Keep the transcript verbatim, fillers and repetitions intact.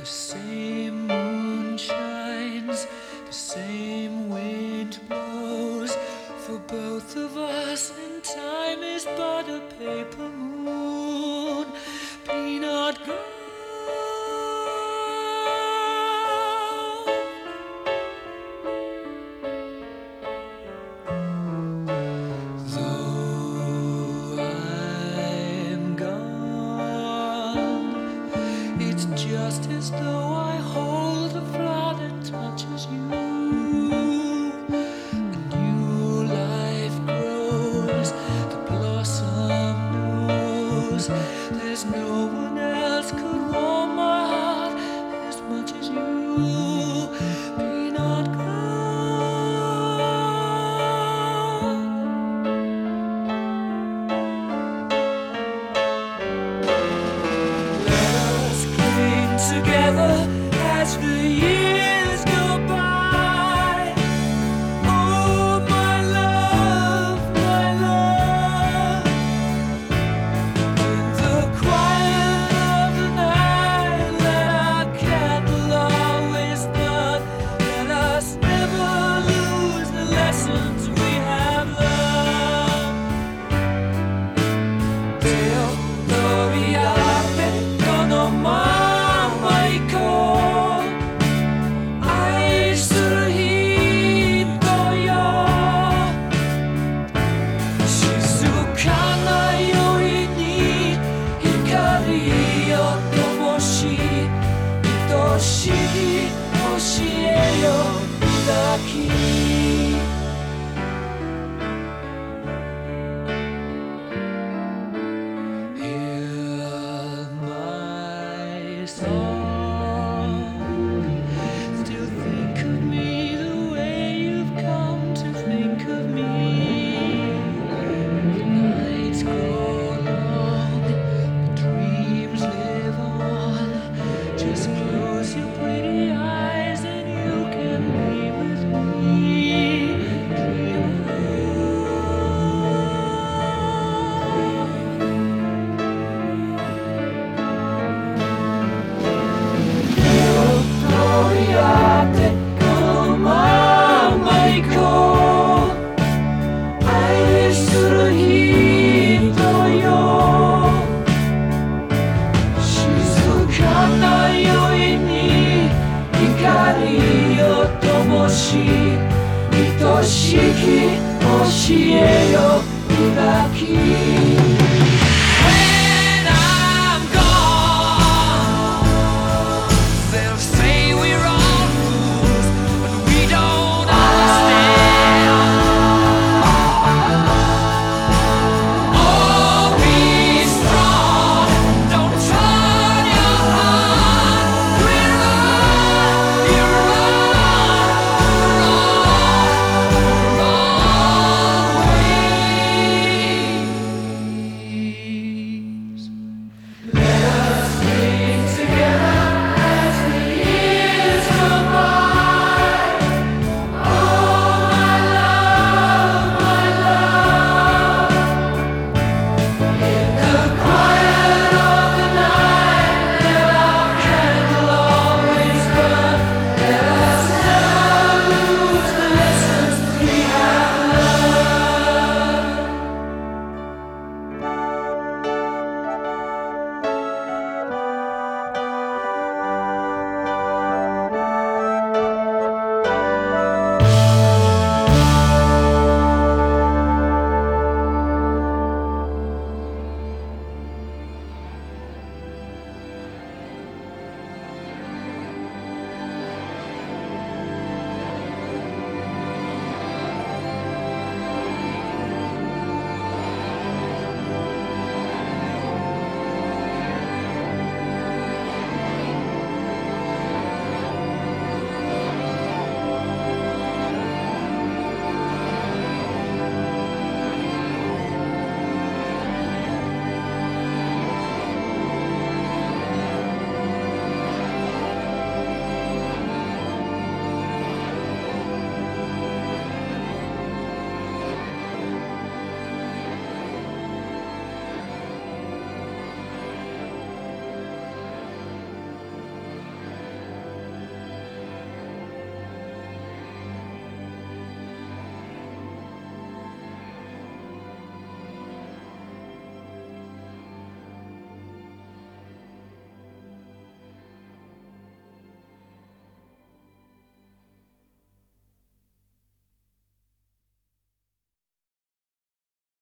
The same moon shines, the same wind blows for both of us, and time is but a paper moon. Peanut girl, though I'm gone, it's just as though I hold a flower that touches you, and new life grows, the blossom knows there's no one else could warm my heart as much as you. Peanut together as the years go by. Oh, my love, my love. In the quiet of the night, let our candle always burn. Let us never lose the lessons we have learned. Till gloria con mai. Hear my song, still think of me the way you've come to think of me. The nights grow long, the dreams live on. Just close your pretty eyes and you can be with me. Dream愛しき教えよ磨き